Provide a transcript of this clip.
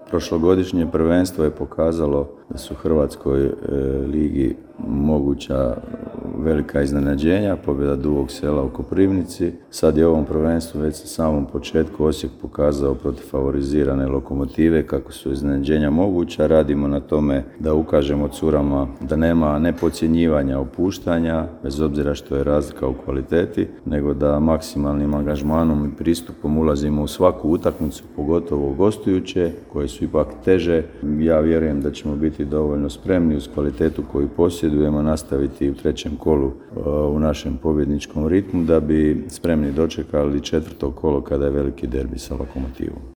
Prošlogodišnje prvenstvo je pokazalo da su u Hrvatskoj ligi moguća velika iznenađenja, pobjeda Dugog Sela u Koprivnici. Sad je u ovom prvenstvu već na samom početku Osijek pokazao protiv favorizirane Lokomotive kako su iznenađenja moguća. Radimo na tome da ukažemo curama da nema ne podcjenjivanja, opuštanja, bez obzira što je razlika u kvaliteti, nego da maksimalnim angažmanom i pristupom ulazimo u svaku utakmicu, pogotovo gostujuće, koje su ipak teže. Ja vjerujem da ćemo biti dovoljno spremni uz kvalitetu koju posjedujemo nastaviti u trećem kolu u našem pobjedničkom ritmu da bi spremni dočekali četvrto kolo kada je veliki derbi sa Lokomotivom.